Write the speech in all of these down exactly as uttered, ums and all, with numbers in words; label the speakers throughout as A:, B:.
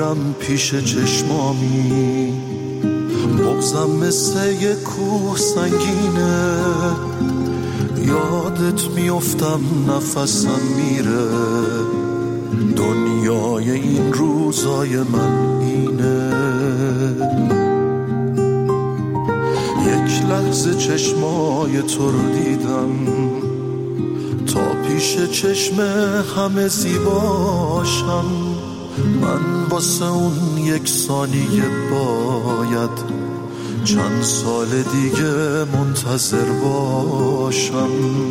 A: میرم پیش چشمامی، بغضم مثل یه کوه سنگینه، یادت میافتم نفسم میره، دنیای این روزای من اینه. یک لحظه چشمای تو رو دیدم، تا پیش چشم همه زیباشم، من واسه اون یک ثانیه باید چند سال دیگه منتظر باشم.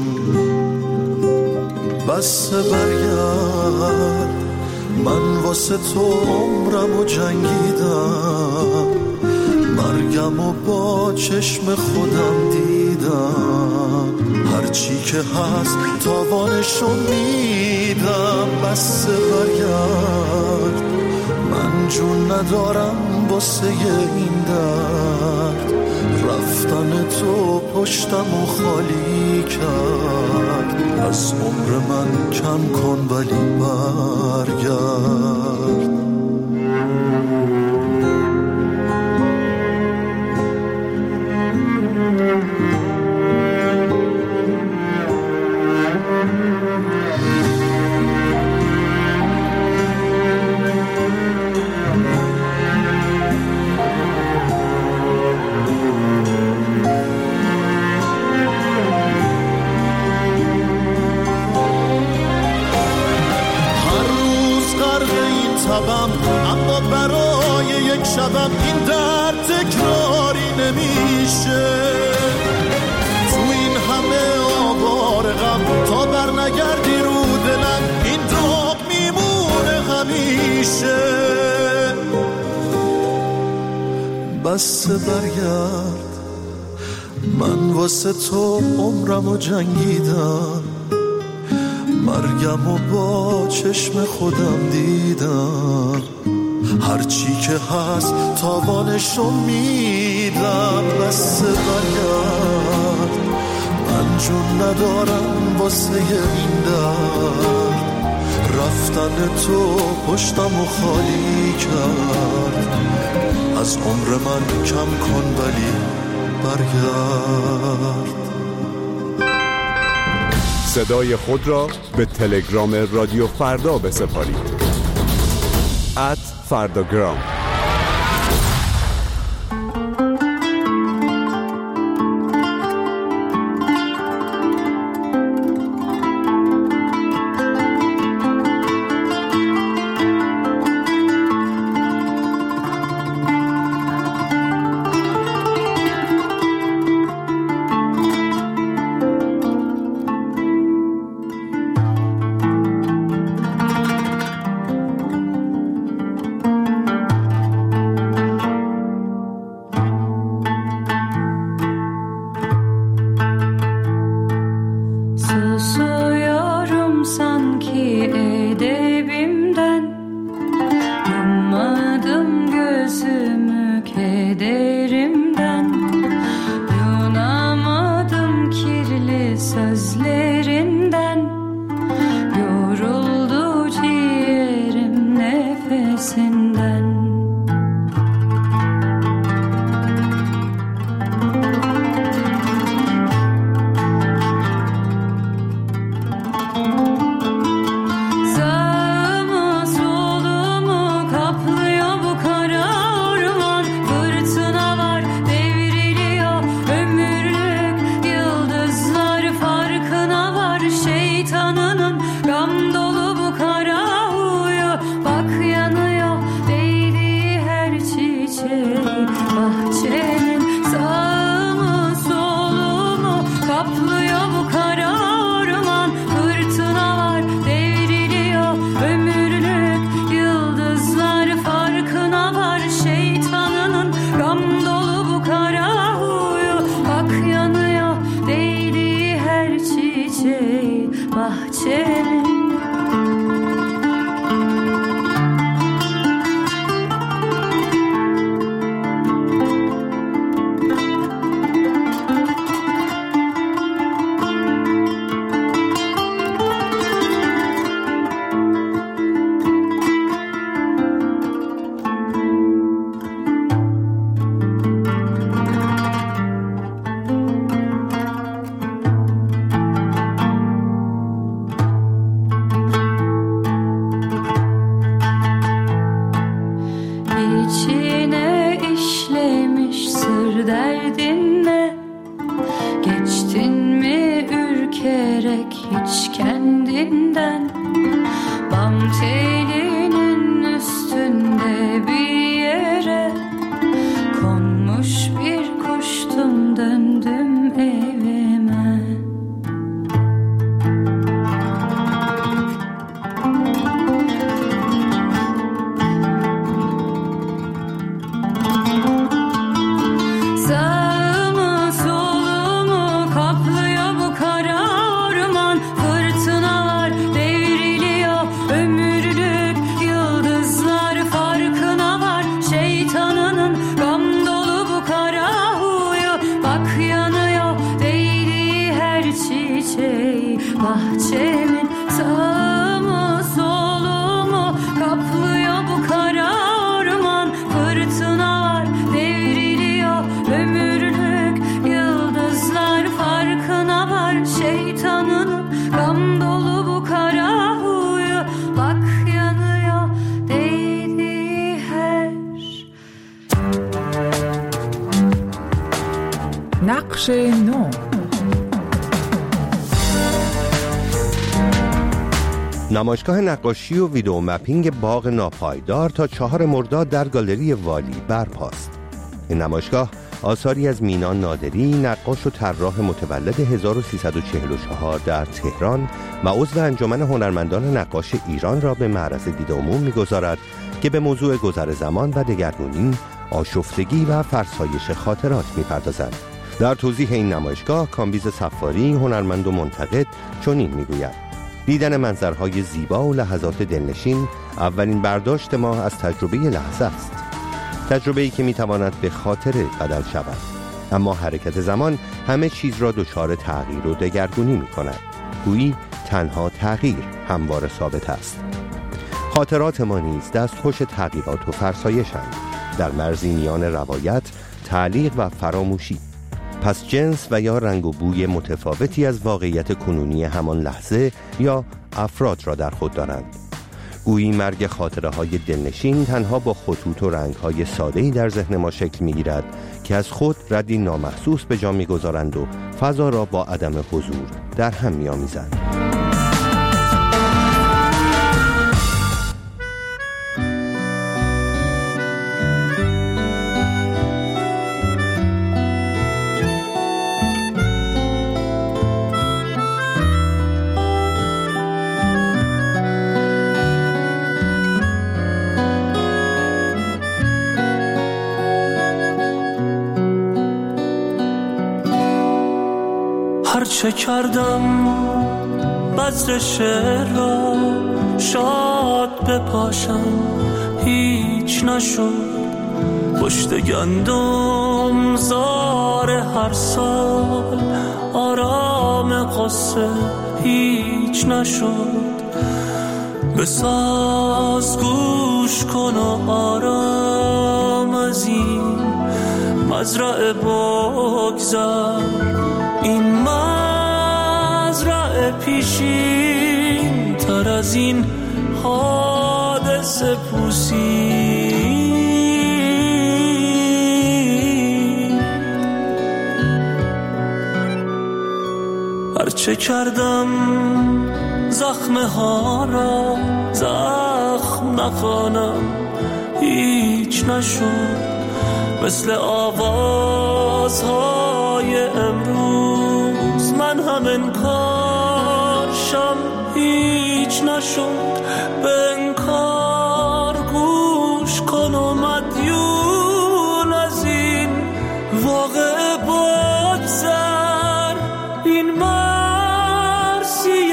A: بس برگرد، من واسه تو عمرم و جنگیدم، مرگم و با چشم خودم دیدم، هرچی که هست تاوانشو میدم. بس برگرد، من جون ندارم واسه این درد، رفتن تو پشتم و خالی کرد، از عمر من کم کن ولی برگرد.
B: اما برای یک شبم این درد تکراری نمیشه، تو این همه آوار غم تا بر نگردی رو دلم، این داغ میمونه همیشه.
A: بس برگرد، من واسه تو عمرم و جنگیدم، مرگم و با چشم خودم دیدم، هرچی که هست تاوانشو میدم. بس برگرد، من جون ندارم واسه این درد، رفتن تو پشتم و خالی کرد، از عمر من کم کن ولی برگرد.
C: صدای خود را به تلگرام رادیو فردا بسپارید. ات فرداگرام.
D: felek hiç kendinden. Bam telinin üstünde bir yere konmuş bir kuştum, döndüm evime. Sağımı solumu kaplıyor bu kara orman. Fırtınalar devriliyor, ömürlük yıldızlar farkına var. Şeytanının gam dolu bu kara huyu. Bak yanıyor değdiği her çiçeği bahçemin. Sağımı solumu kaplıyor bu kara orman. Fırtınalar devriliyor, ömürlük yıldızlar farkına var. Şeytanın gam dolu bu kara huyu. Bak yanıyor değdiği her.
E: نقش نو.
F: نمایشگاه نقاشی و ویدئو مپینگ باغ ناپایدار تا چهار مرداد در گالری والی برپاست. این نمایشگاه آثاری از مینا نادری، نقاش و طراح متولد هزار و سیصد و چهل و چهار در تهران و عضو انجمن هنرمندان نقاش ایران را به معرض دید عموم می‌گذارد که به موضوع گذر زمان و دگرگونی، آشفتگی و فرسایش خاطرات می‌پردازد. در توضیح این نمایشگاه کامبیز صفاری، هنرمند و منتقد، چنین می‌گوید: دیدن منظرهای زیبا و لحظات دلنشین اولین برداشت ما از تجربه لحظه است. تجربه‌ای که می‌تواند به خاطره بدل شود. اما حرکت زمان همه چیز را دچار تغییر و دگرگونی می‌کند. گویی تنها تغییر همواره ثابت است. خاطرات ما نیز دستخوش تغییرات و فرسایش‌اند، در مرزی میان روایت، تعلیق و فراموشی. پس جنس و یا رنگ و بوی متفاوتی از واقعیت کنونی همان لحظه یا افراد را در خود دارند. گویی مرگ خاطره های دلنشین تنها با خطوط و رنگ های ساده‌ای در ذهن ما شکل می گیرد که از خود ردی نامحسوس به جا می گذارند و فضا را با عدم حضور در هم می آمیزند.
G: هرچه کردم بذر شعر را شاد بپاشم هیچ نشد. پشت گندم زار هر سال آرام قصه هیچ نشد. بساز گوش کن و آرام از این مزرعه بگذر. این مزرعه پیشین تر از این حادثه پوسی. هرچه کردم زخمه ها را زخم نخوانم هیچ نشد. مثل آوازهای امروز من هم انکارشم هیچ نشد. به انکار گوش کن و مدیون از این واقع بگذر. این مرسی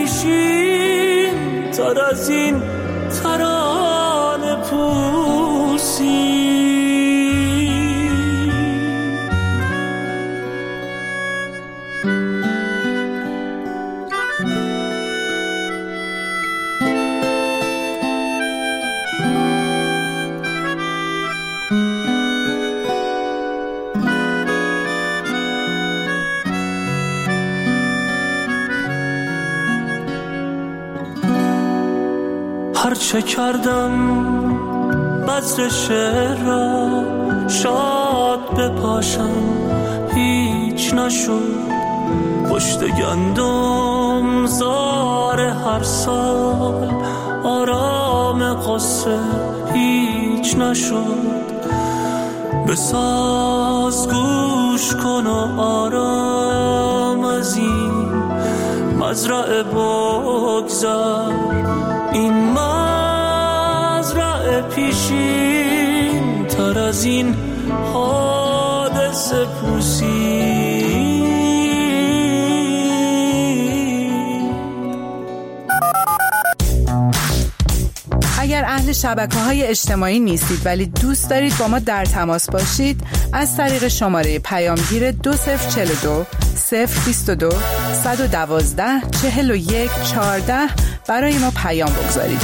G: پیشین تر از این ترانه پوسی. هرچه کردم بذر شعر را شاد بپاشم هیچ نشد. پشت گندم زار هر سال آرام قصه هیچ نشد. به ساز گوش کن و آرام از این مزرعه بگذر، این مزرعه پیشین تر از این حادثه پوسی.
E: اگر اهل شبکه‌های اجتماعی نیستید ولی دوست دارید با ما در تماس باشید، از طریق شماره پیامگیر دو صفر چهل و دو صفر بیست و دو صد و دوازده چهل و یک چهارده برای ما پیام بگذارید.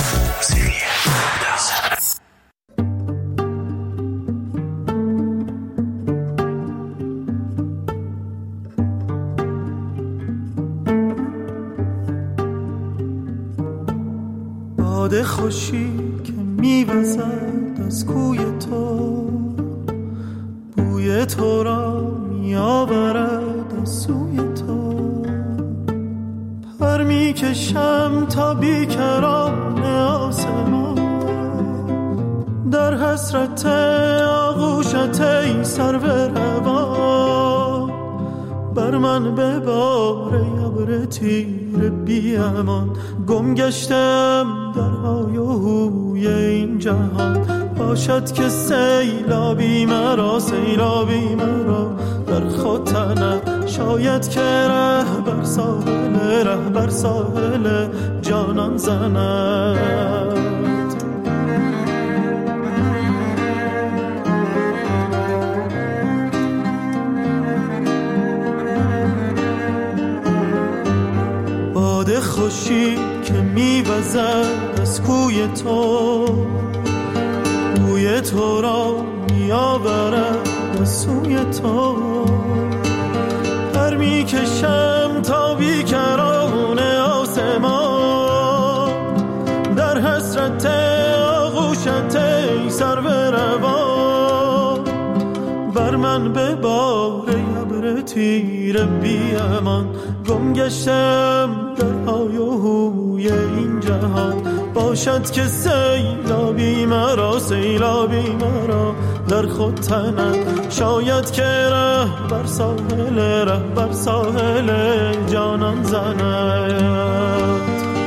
B: باد خوشی که میوزد از کوی تو، بوی تو را میآورد از سوی تو. پر میکشم تا بیکران آسمان، در حسرت آغوشت ای سرو روان. بر من ببار ابر تیر بی امان، گم گشتم در های و هوی این جهان. باشد که سیلابی مرا سیلابی مرا در خود تنم، شاید که ره بر ساحل ره بر ساحل جانان زند. باد خوشی که میوزد از کوی تو، بوی تو را میآورد از سوی تو. پر میکشم تا بیکران آسمان، در حسرت آغوشت ای سرو روان. بر من ببار ابر تیر بی امان، گم گشتم در های و هوی این جهان. باشد که سیلابی مرا سیلابی مرا در خود تنم، شاید که ره بر ساحل ره بر ساحل جانان زند.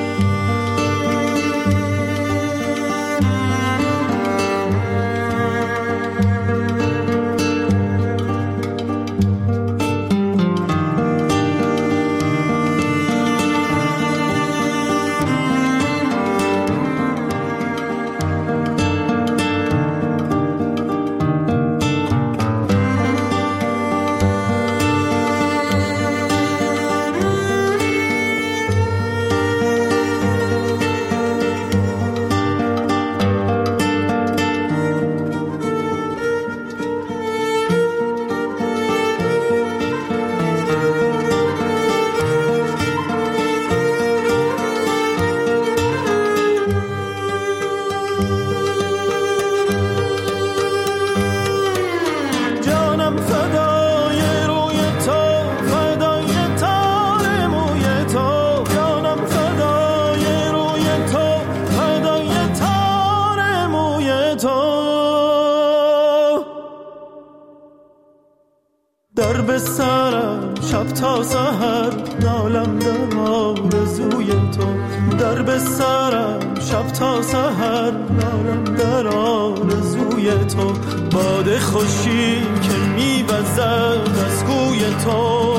B: در به سرم شب تا سحر نالم در آرزوی تو. در به سرم شب تا سحر نالم در آرزوی تو. باد خوشی که میوزد از کوی تو،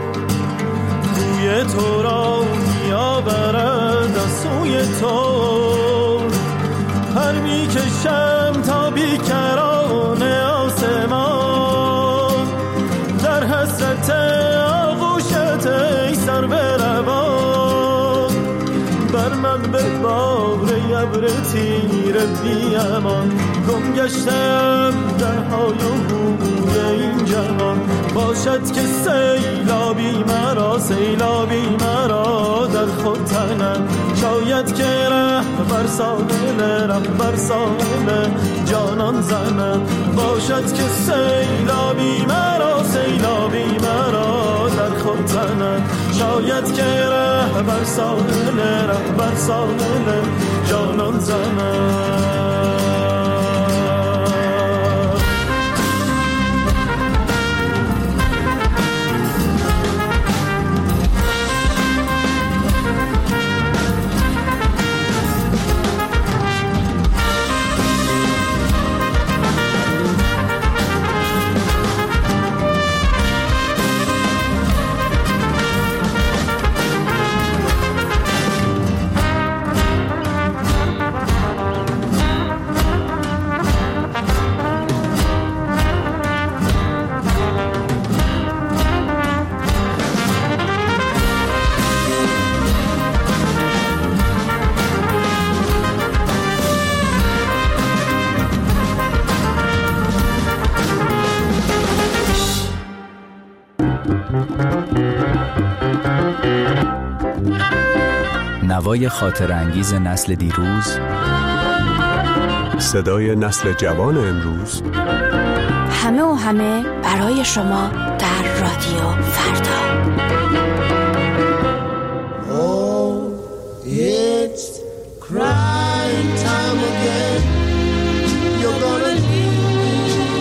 B: بوی تو را میآورد از سوی تو. پر میکشم تا بیکران آسمان، در حسرت آغوشت ای سرو روان. بر من ببار ابر تیر بی امان، گم گشتم در های و هوی این جهان. باشد که سیلابی مرا سیلابی مرا در خود خودتنم. شاید که ره بر ساحل ره بر ساحل جانان زنم، باشد که سیلابی مرا سیلابی مرا در خودتنم. شاید که ره بر ساحل ره بر ساحل جانان زنم.
H: نوای خاطر انگیز نسل دیروز،
C: صدای نسل جوان امروز،
I: همه و همه برای شما در رادیو فردا.
A: Oh, it's crying time again. You're gonna leave me.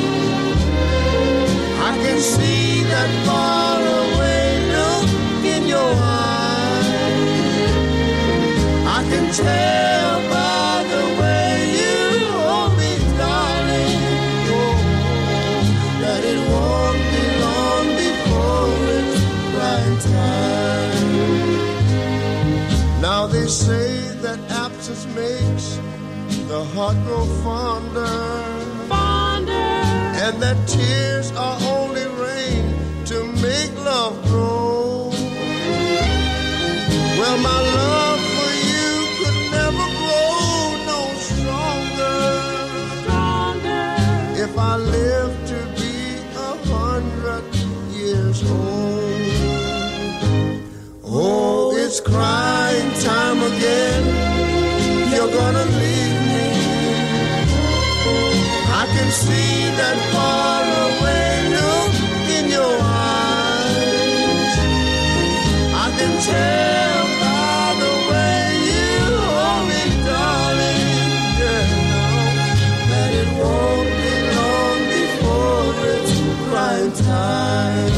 A: I can see that far away look in your eyes. I can tell by the way you hold me, darling, oh, that it won't be long before it's right time. Now they say that absence makes the heart grow fonder, fonder, and that tears are only rain to make love grow. Well, my love for you could never grow no stronger, stronger, if I live to be a hundred years old. Oh, it's crying time again. You're gonna leave me. I can see that far away look in your eyes. I can tell by the way you hold me, darling, yeah, that it won't be long before it's crying time.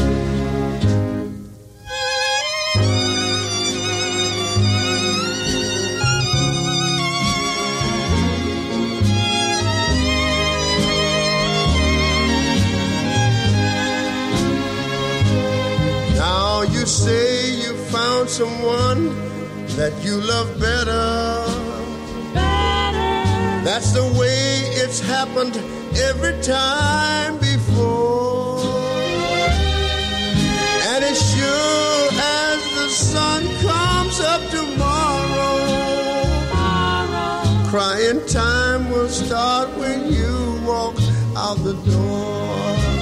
A: You say you found someone that you love better. Better. That's the way it's happened every time before. And as sure as the sun comes up tomorrow, tomorrow, crying time will start when you walk out the door.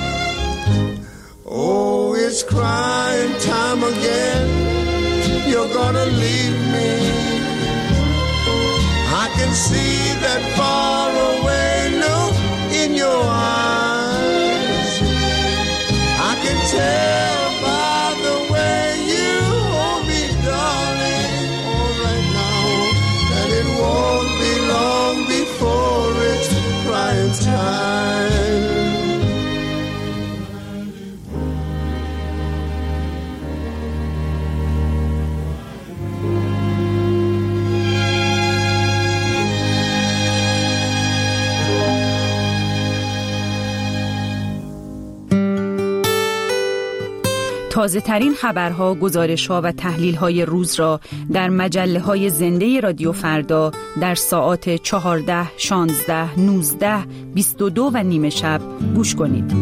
A: Oh, it's crying time again. You're gonna leave me. I can see that far away look in your eyes. I can tell by the way you hold me, darling, all right now, that it won't be long before it's crying time.
J: تازه ترین خبرها، گزارش‌ها و تحلیل‌های روز را در مجله‌های زنده رادیو فردا در ساعات چهارده، شانزده، نوزده، بیست و دو و نیمه شب گوش کنید.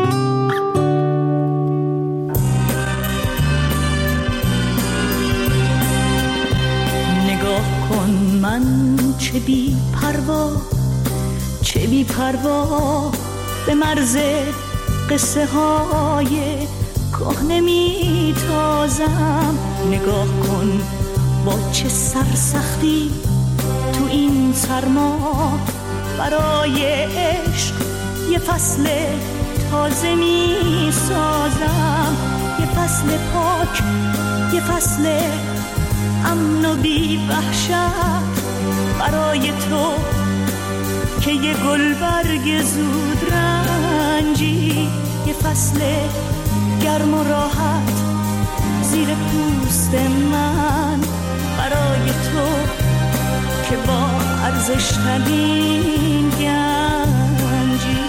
G: نگاه کن من چه بی پروا، چه بی پروا به مرز قصه های کهنه می تازم. نگاه کن با چه سرسختی تو این سرما برای عشق یه فصل تازه می سازم، یه فصل پاک، یه فصل امن و بی وحشت برای تو که یه گلبرگ زود رنجی، یه فصل گرم و راحت زیر پوست من برای تو که با ارزش ترین گنجی.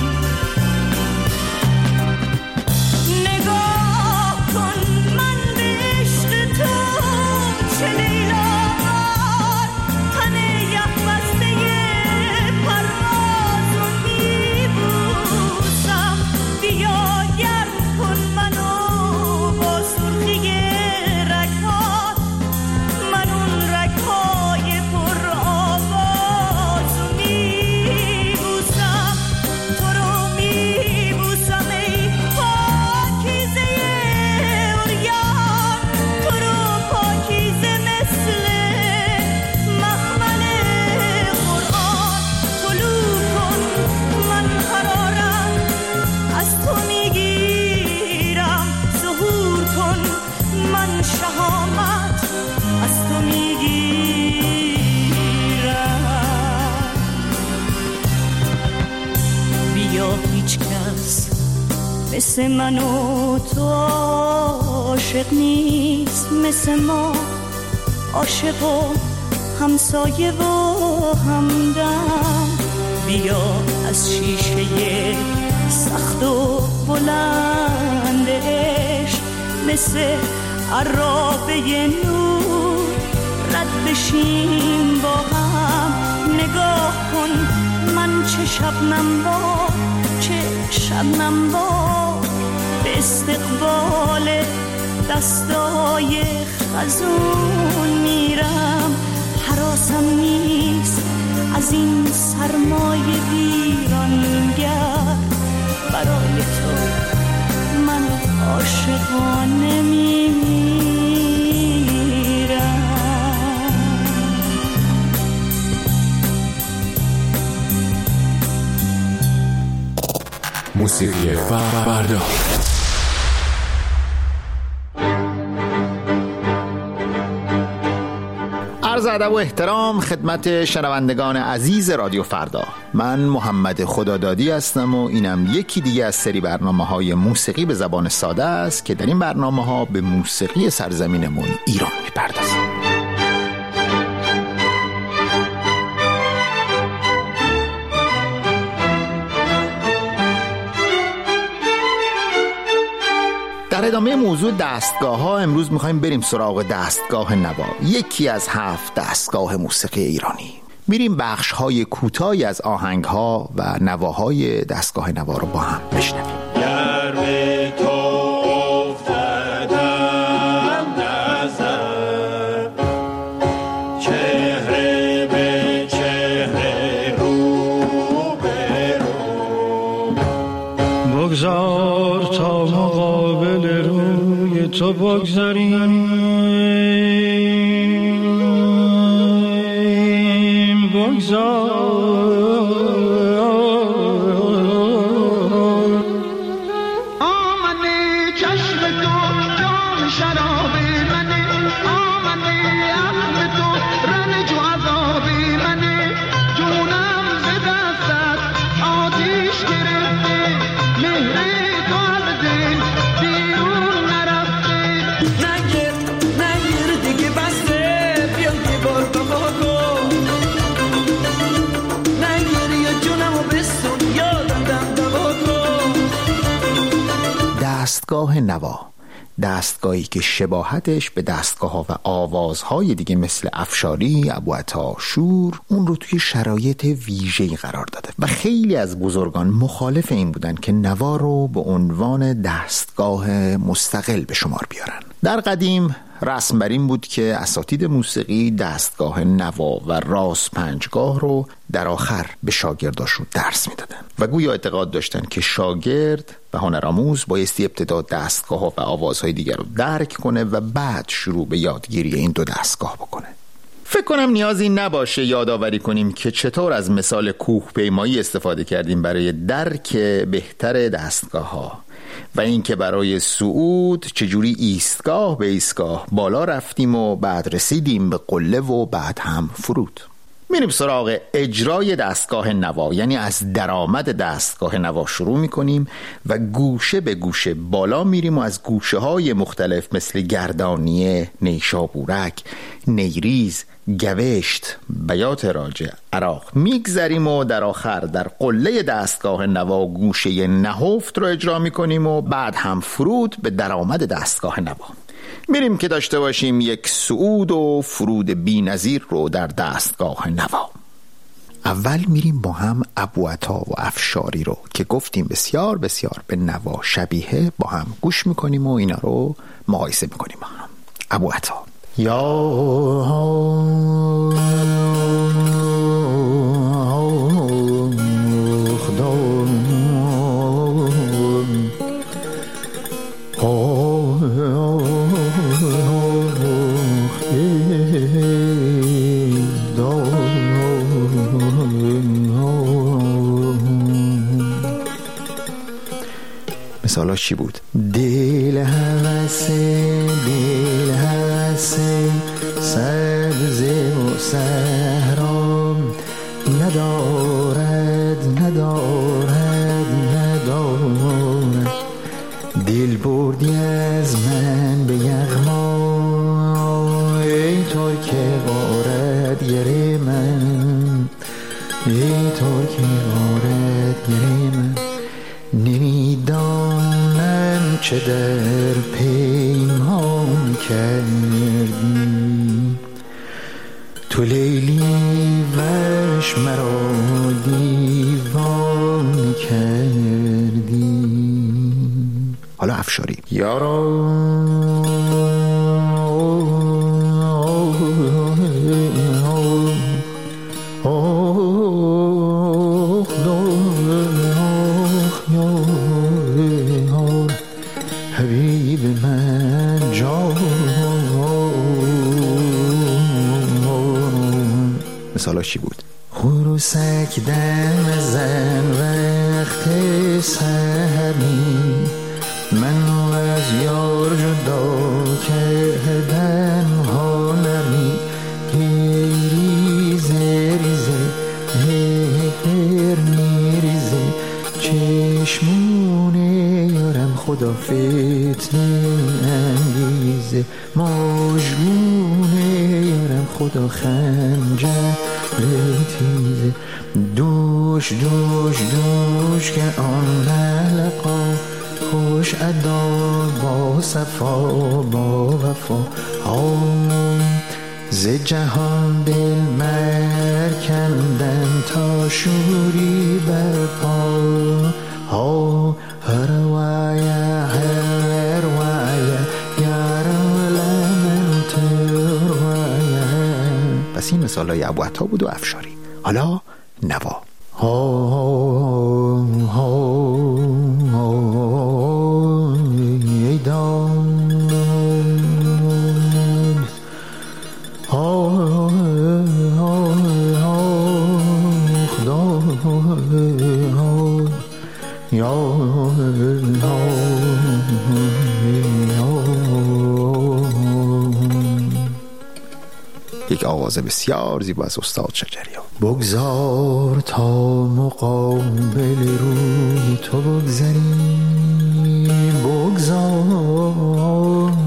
G: نگاه کن من به عشق تو چه لیلامار، تن یخ بسته پرواز رو میبوسم. بیا گرم کن منو با سرخی رگ‌هات، من اون رگ‌های پر آواز رو میبوسم، تو رو میبوسم ای پاکیزه عریان، تو رو پاکیزه مثل مخمل قرآن. طلوع کن من قرارم از تو میگیرم، ظهور کن من شهامت از تو میگیرم. بیا هیچ کس مثل من و تو عاشق نیست، مثل ما عاشق و همسایه و همدم. بیا از شیشه سخت و بلند عشق مثل عرابه نور رد بشیم با هم. نگاه کن من چه شبنم باد، چه شبنم باد به استقبال دستای خزون میرم. حراسم نیست از این سرمای ویرانگر، برای تو من عاشقانه میمیرم.
K: موسیقی فردا.
L: عرض ادب و احترام خدمت شنوندگان عزیز رادیو فردا. من محمد خدادادی هستم و اینم یکی دیگه از سری برنامه‌های موسیقی به زبان ساده است که در این برنامه‌ها به موسیقی سرزمینمون ایران می‌پردازیم. در ادامه موضوع دستگاه ها امروز میخوایم بریم سراغ دستگاه نوا، یکی از هفت دستگاه موسیقی ایرانی. میریم بخش های کوتاهی از آهنگ ها و نواهای دستگاه نوا رو با هم بشنویم.
B: بگذار تا مقابل روی تو بگذاریم، بگذار آمده چشم تو جام شراب منه، آمده عقل تو رنج و عذاب منه، جونم ز دستت آتیش گرفته، مهر تو از دل بیرون نرفته. نگیر نگیر دیگه بسته، بیا دیوار بابا کن، نگیر یا جونمو بسون یادم دم دوا کن.
L: دستگاه نوا، دستگاهی که شباهتش به دستگاه ها و آوازهای دیگه مثل افشاری، ابوعطا، شور اون رو توی شرایط ویژه‌ای قرار داده و خیلی از بزرگان مخالف این بودن که نوا رو به عنوان دستگاه مستقل به شمار بیارن. در قدیم رسم بر این بود که اساتید موسیقی دستگاه نوا و راس پنجگاه رو در آخر به شاگرداشون درس میدادن و گویا اعتقاد داشتن که شاگرد و هنرآموز بایستی ابتدا دستگاه ها و آوازهای دیگر رو درک کنه و بعد شروع به یادگیری این دو دستگاه بکنه. فکر کنم نیازی نباشه یادآوری کنیم که چطور از مثال کوه پیمایی استفاده کردیم برای درک بهتر دستگاه ها و اینکه برای صعود چجوری ایستگاه به ایستگاه بالا رفتیم و بعد رسیدیم به قله و بعد هم فرود. میریم سراغ اجرای دستگاه نوا، یعنی از درآمد دستگاه نوا شروع میکنیم و گوشه به گوشه بالا میریم و از گوشه های مختلف مثل گردانیه، نیشابورک، نیریز، گوشت، بیات راجع، عراق میگذریم و در آخر در قله دستگاه نوا گوشه نهفت رو اجرا میکنیم و بعد هم فرود به درآمد دستگاه نوا. میریم که داشته باشیم یک صعود و فرود بی‌نظیر رو در دستگاه نوا. اول میریم با هم ابوعطا و افشاری رو که گفتیم بسیار بسیار به نوا شبیه با هم گوش میکنیم و اینا رو مقایسه میکنیم با هم. ابوعطا: یا مثالاش چی بود؟ دل هوسه دل هوسه سبز و صحرا ندارد ندارد ندارد دل بردی از من به یغما ای ترک غارت گر من ای ترک غارت گر من نمیدانم چه در پیمان کردی تو لیلی وش مرا دیوان کردی. حالا افشاری: یارا مثالاشی بود؟ خروسک دم زن وقت سهمی من از یار جدا کردن ها نمی ریزه ریزه هر میریزه چشمونه یارم خدا فتنه انگیزه ماجگونه یارم خدا خنجر تیزه دوش دوش دوش که آن حلقا خوش ادا با صفا با وفا ها ز جهان دل مرکندن تا شوری برپا ها هر وایه هر وایه یارم لمن تر وایه. پس این مثال های ابوعطا بود و افشاری. حالا نوا: ها ها ای داد ها ها خدا یا یک آواز بسیار زیبا از استاد شجریان. بگذار تا مقابل روی تو بگذریم بگذار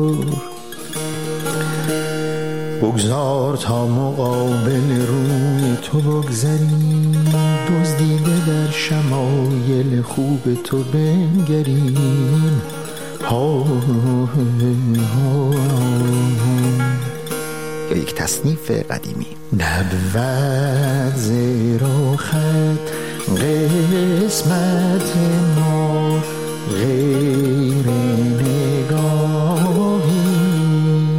L: بگذار تا مقابل روی تو بگذریم دزدیده در شمایل خوب تو بنگریم ها ها. یا یک تصنیف قدیمی: نبود زیرا خط قسمت ما غیر نگاهی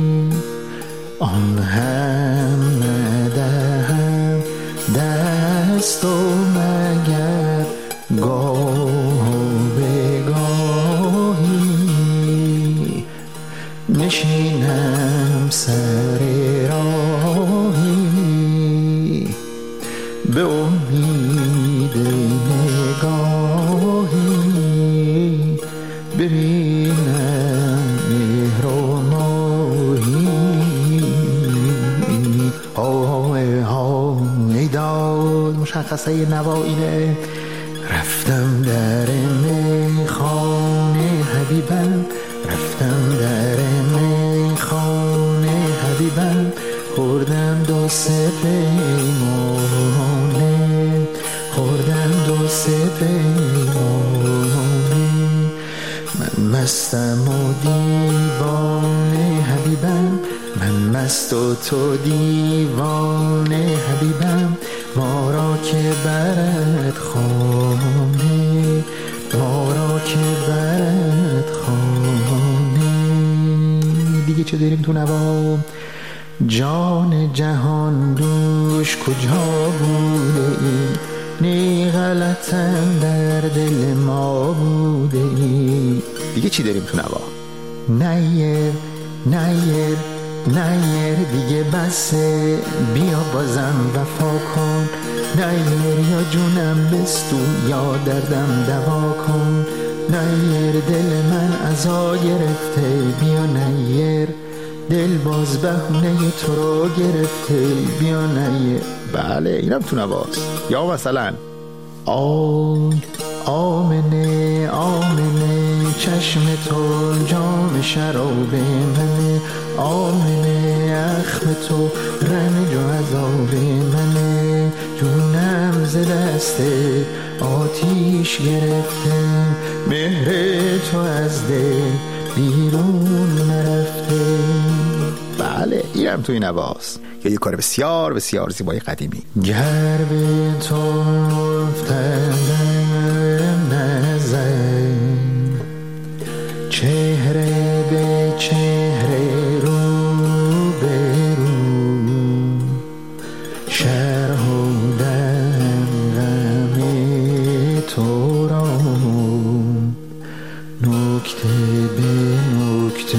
L: آن هم ندهم دست و مگر گاه به گاهی نشینم سر راهی به امید نگاهی ببینم مهر و ماهی. های های داد مشخصه نوایینه. رفتم در میخانه حبیبم، رفتم در میخانه حبیبم، خوردم دو سه پیمانه، خوردم دو سه پیمانه. من مستم و دیوانه حبیبم، من مست و تو دیوانه حبیبم، ما را که برد خانه، ما را که برد خانه. دیگه چه داریم تو نوا؟ جان جهان دوش کجا بوده ای؟ نی غلطم در دل ما بوده ای. دیگه چی داریم تو نوا؟ نیر نیر نیر دیگه بسه، بیا بازم وفا کن. نیر یا جونم بستو یا دردم دوا کن. نیر دل من عزا گرفته، بیا نیر دل باز بهونه تو رو گرفته، بیا نیر. بله اینم تو نواست. یا مثلا آی آمنه آمنه چشم تو جام شراب منه، آمنه اخم تو رنج و عذاب منه، جونم ز دست آتیش گرفته، مهر تو از دل بیرون نرفته. بله اینم توی نواست. یا یه کار بسیار بسیار زیبای قدیمی. گر به تو افتادم نظر، چهره به چهره رو به رو، شرحودم غم تو را، نکته به نکته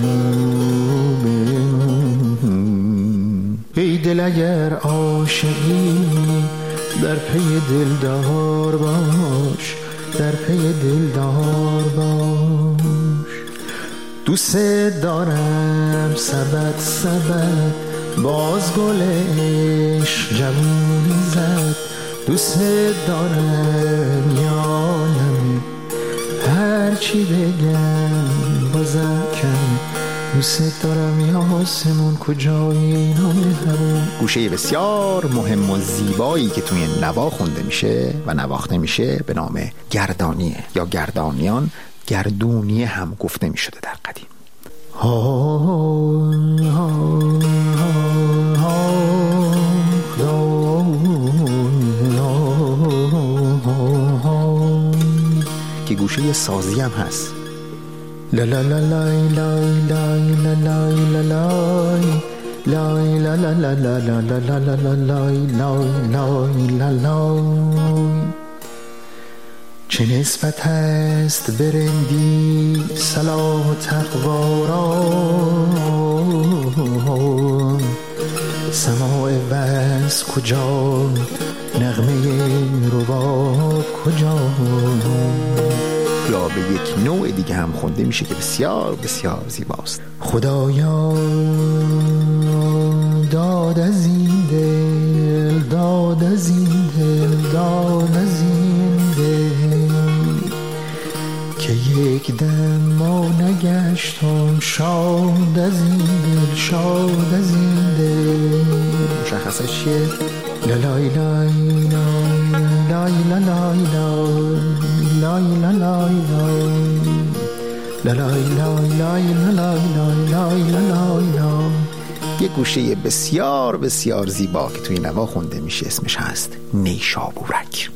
L: ای دل اگر عاشقی در پی دلدار باش، در پی دلدار باش. دوست دارم سبد سبد باز گل عشق جوونی زد، دوست دارم یانم هرچی بگم بازم کم، دوست دارم یا آسمون کجایی اینا مهربون. گوشه بسیار مهم و زیبایی که توی نوا خونده میشه و نواخته میشه به نام گردانیه یا گردانیان، گردونیه هم گفته میشده در قدیم. ها ها ها که گوشه سازی هم هست. لا لا لا لا لا لا لا لا لا لا لا لا لا لا لا لا لا لا لا. چه نسبت هست برندی صلاح و تقوا را، سماع وز کجا، نغمه رباب کجا. یا به یک نوع دیگه هم خونده میشه که بسیار بسیار زیباست. خدایا داد از این دل، داد از این دل، داد از این دل، که یک دم ما نگشتم شاد از این دل، شاد از این دل. مشخصش چیه؟ لالای لای لای لای لای لای لای لای لای لای لای لای. یه گوشه بسیار بسیار زیبا که توی نوا خونده میشه اسمش هست نیشابورک.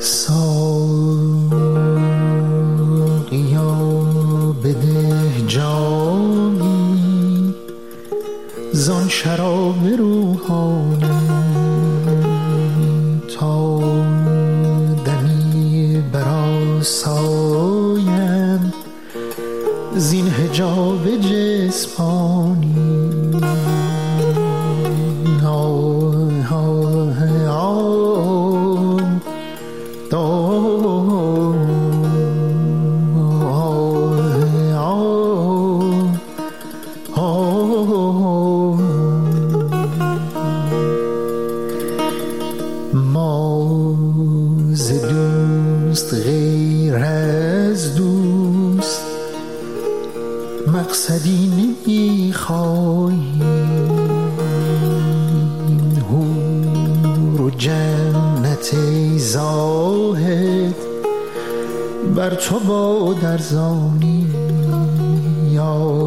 L: ساقیا بده جامی زان شراب روحانی تا دمی برآسایم زین حجاب جسمانی.
B: مقصدی نمیخواهیم حور و جنت زاهد بر تو با درزانی یا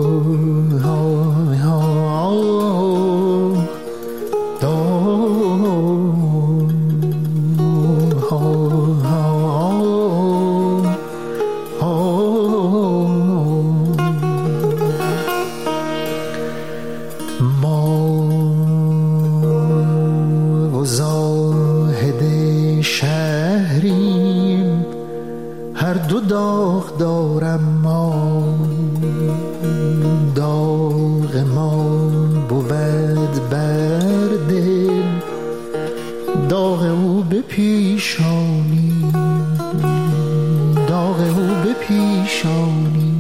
B: داغ دارم ما داغ ما بود بر دل داغ او به پیشانی داغ او به پیشانی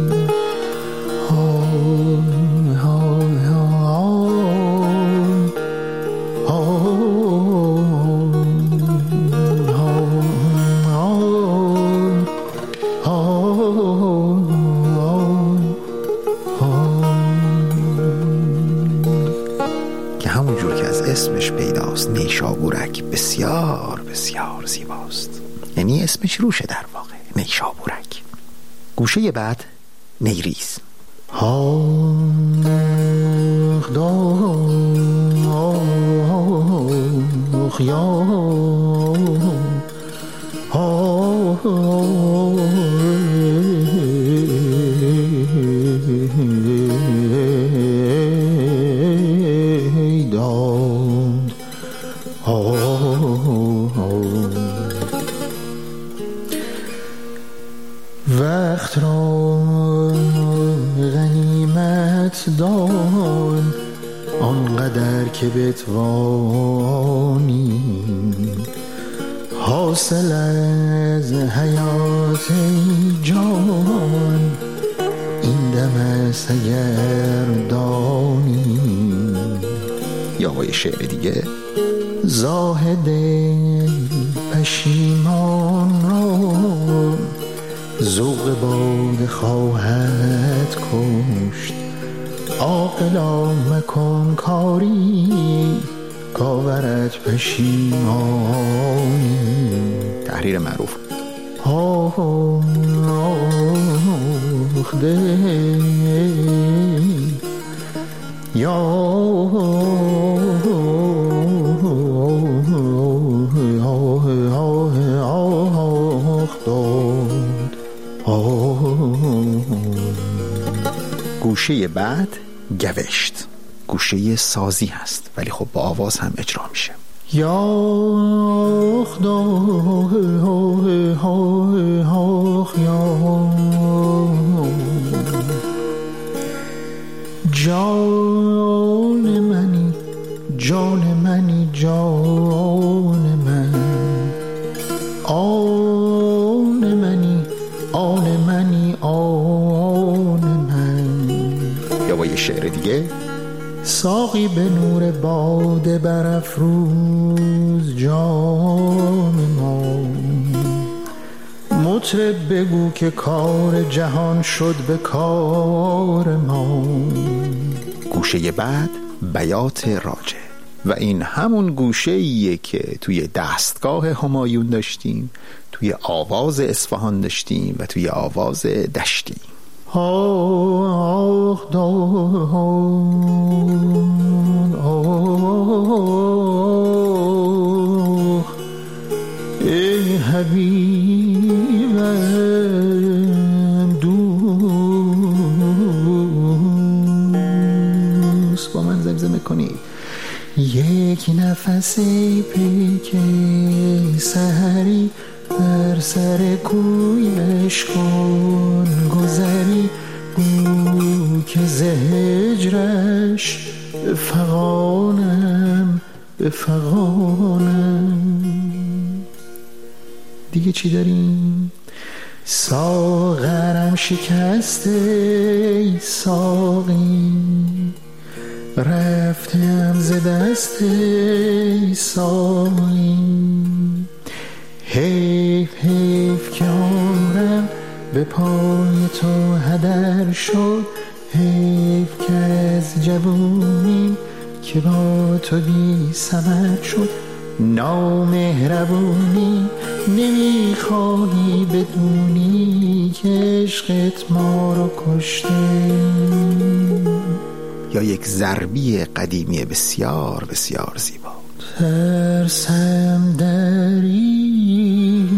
L: اسمش پیداست، نیشابورک بسیار بسیار زیباست. یعنی اسمش روشه در واقع، نیشابورک. گوشه بعد نیریز.
B: آخ داخ یا وقت را غنیمت دان آنقدر که بتوانی حاصل از حیات جان این دم است اگر دانی.
L: یا با یه شعر دیگه:
B: زاهد پشیمان را ذوق باده خواهد کشت. عاقلا مکن کاری کاورت پشیمانی.
L: تحریر معروف.
B: آخ دل یا
L: گوشه بعد گوشت، گوشه سازی هست ولی خب با آواز هم اجرا میشه.
B: یا خدا جان منی جان منی جان من آن منی آن منی آن من.
L: یا با یه شعر دیگه:
B: ساقی به نور باده برافروز جام ما. مطرب بگو که کار جهان شد به کار ما.
L: گوشه بعد بیات راجع و این همون گوشه ایه که توی دستگاه همایون داشتیم، توی آواز اصفهان داشتیم و توی آواز دشتی.
B: آخ داخ ای
L: حبیبم دوست. با من زمزمه کنید. یک نفس پیک سحری در سر کویش کن گذری، گو که زهجرش فغانم به فغانم. دیگه چی داریم؟ ساغرم شکسته ساقی، رفتم ز دست ساقی. حیف حیف که عمرم به پای تو هدر شد، حیف که از جوونیم که با تو بی ثمر شد. نامهربونی نمیخوانی بدونی که عشقت ما رو کشته. یا یک ضربی قدیمی بسیار بسیار زیبا. ترسم در این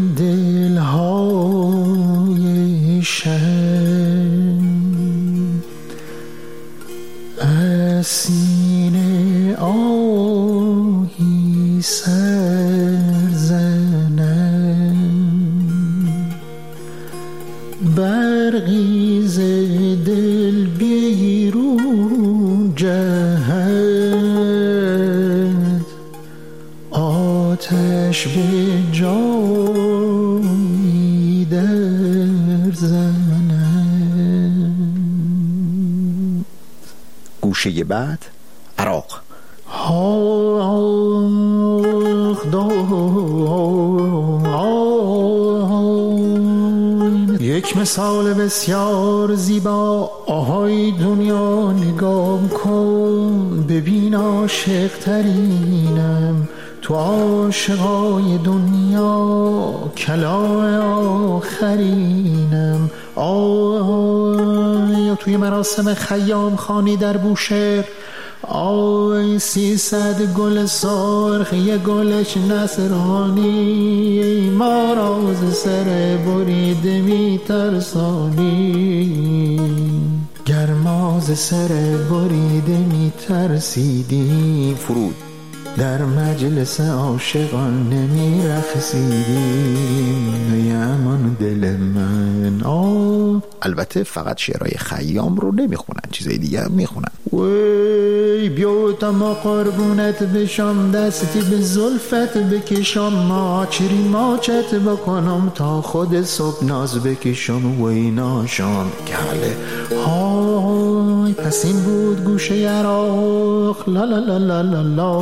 L: دلهای شهر، از سینه آهی سر زنم، برقی ز دل بیرون جهد، آتش به جایی در زنم. گوشه بعد عراق. یک مثال بسیار زیبا. آهای دنیا نگاه کن، ببین عاشق ترینم تو عاشقای دنیا، کلاه آخرینم. آی توی مراسم خیام خانی در بوشهر، آی سیصد گل سرخ یه گلش نصرانی، ما راز سر بریده می ترسانی. گرماز سر بریده می ترسیدی، فرود در مجلس عاشقان نمی رقصیدیم، ای امان دل من. آه البته فقط شعرهای خیام رو نمی خونن، چیزای دیگه هم می خونن. وی بیا تا ما قربونت بشم، دستی به زلفت بکشم، ما چری ماچت بکنم تا خود صبح ناز بکشم. وی ناشام گله های. پس این بود گوشه عراق. لا لا لا لا لا لا.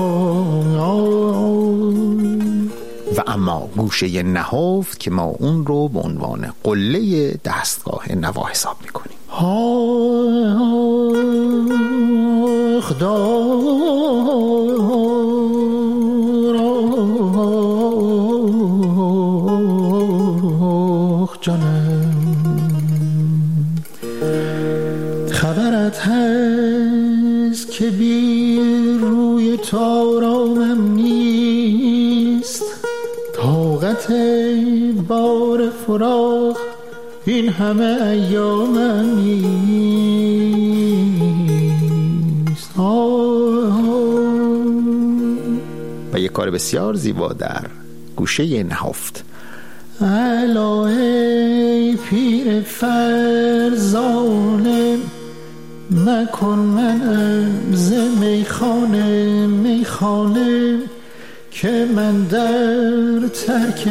L: و اما گوشه نهفت که ما اون رو به عنوان قله دستگاه نوا حساب میکنیم. آخ دار جانم، خبرت هست که بی روی تارامم نیست، طاقت بار فراق این همه ایامم نیست. و یک کار بسیار زیبا در گوشه نهفت. الهی پیر فرزانه، نکن منم ز میخانه میخانه، که من در ترک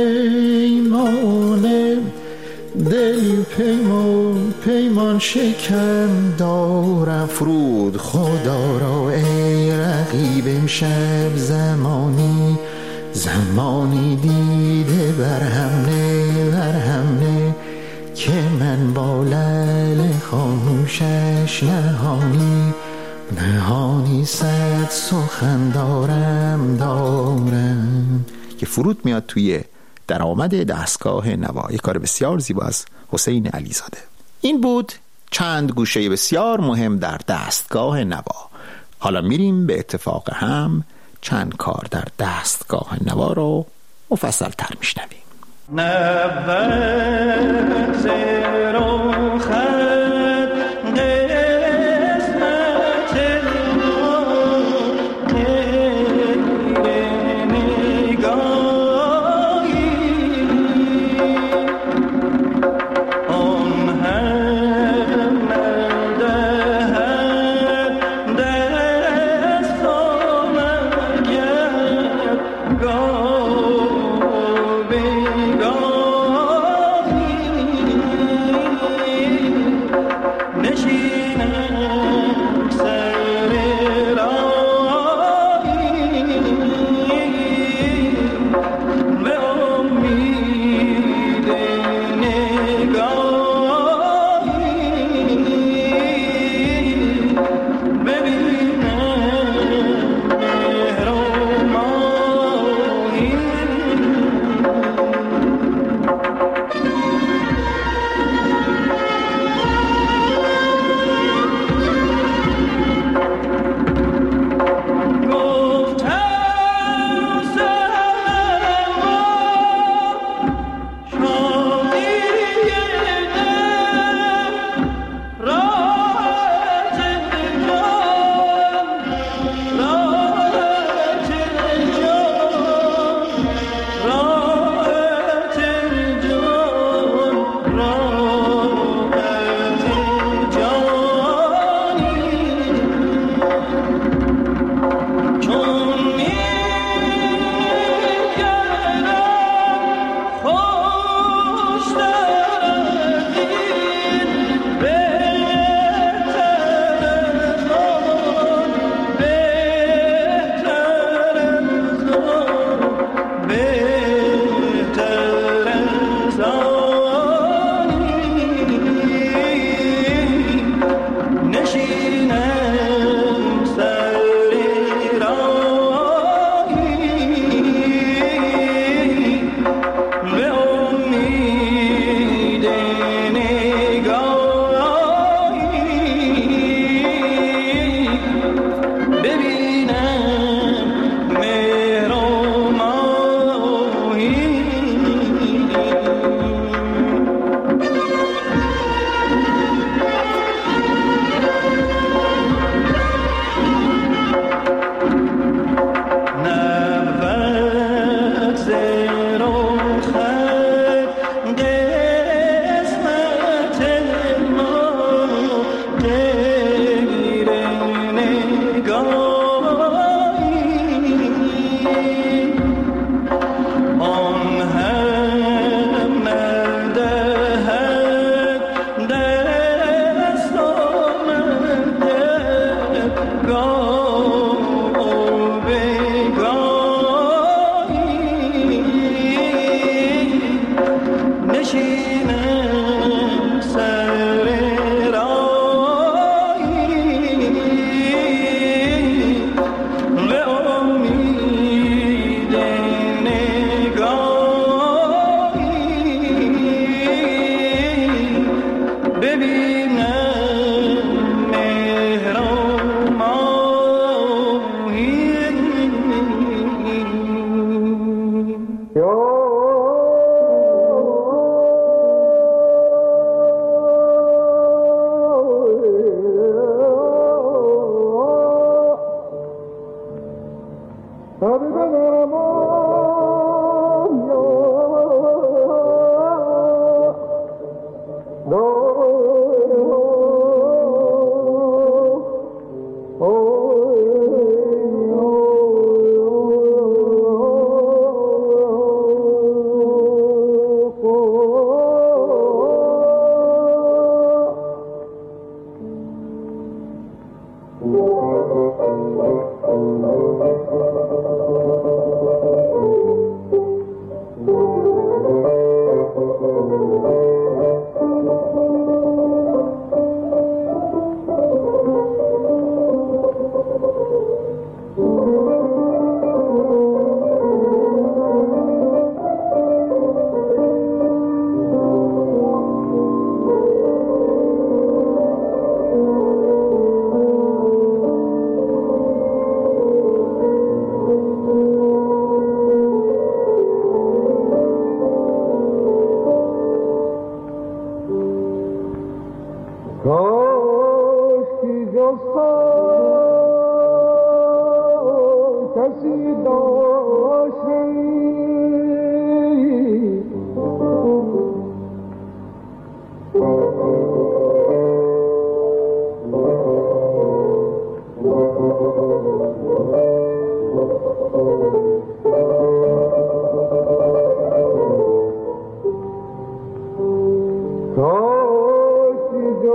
L: پیمانه، دل پیمان پیمان شکم دارم. فرود خدا را ای رقیب امشب، زمانی زمانی دیده برهم نه برهم نه، که من با لعل خاموشش نهانی نهانی صد سخن دارم دارم. که فرود میاد توی درآمد دستگاه نوا. یک کار بسیار زیبا از حسین علیزاده. این بود چند گوشه بسیار مهم در دستگاه نوا. حالا میریم به اتفاق هم چند کار در دستگاه نوا رو مفصل تر میشنویم.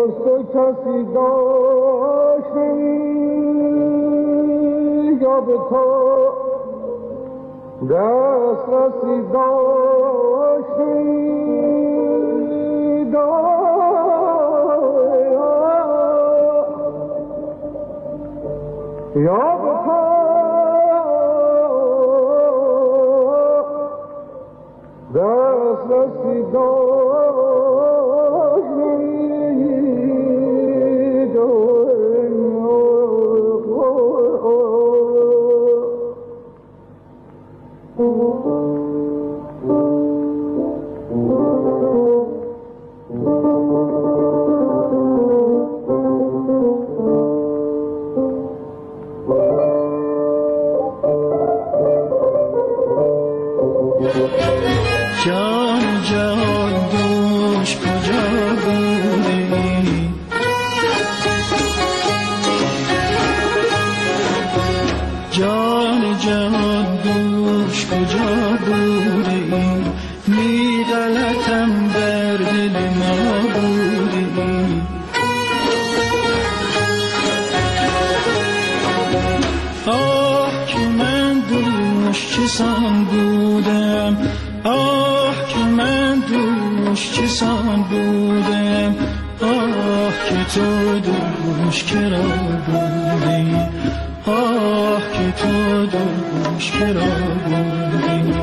K: دوست و کسی داشتی یا به تو دست رسی داشتی یا به تو دست رسی داشتی
B: جان جان دوش کجا بودی جان جان دوش کجا بودی می غلطم در دل ما بودی آه که من دوش چسان بودم آه که من دوش چسان بودم آه که تو دوش کرا بودی آه که تو دوش کرا بودی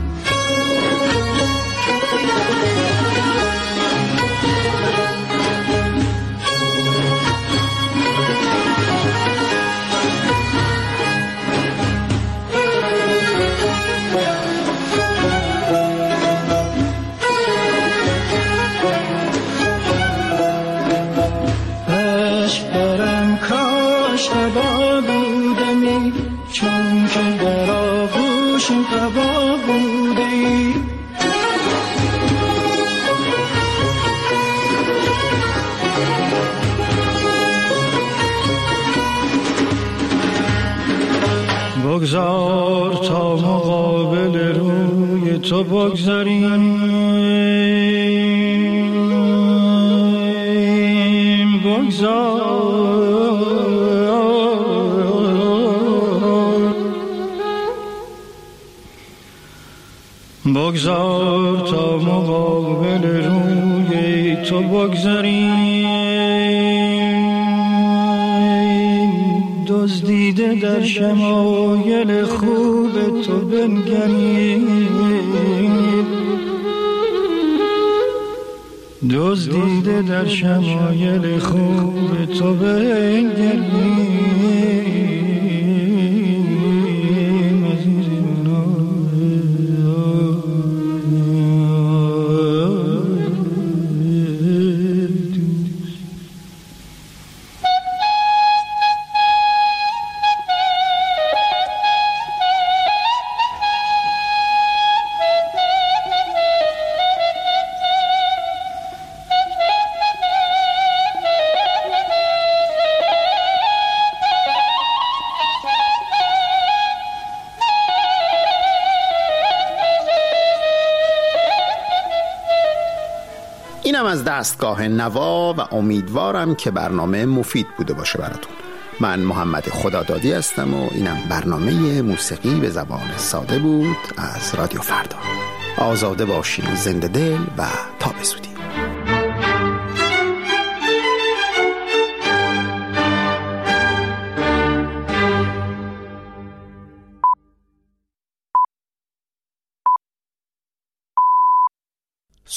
B: قبا بودمی چون که در آغوشم قبا بودی بگذار تا مقابل روی تو بگذاریم بگذار بگذار تا مقابل روی تو بگذاریم دزدیده در شمایل خوب تو بنگریم دزدیده در شمایل خوب تو بنگریم
L: اینم از دستگاه نوا و امیدوارم که برنامه مفید بوده باشه براتون. من محمد خدادادی هستم و اینم برنامه موسیقی به زبان ساده بود از رادیو فردا. آزاده باشین، زنده دل و تا به زودی.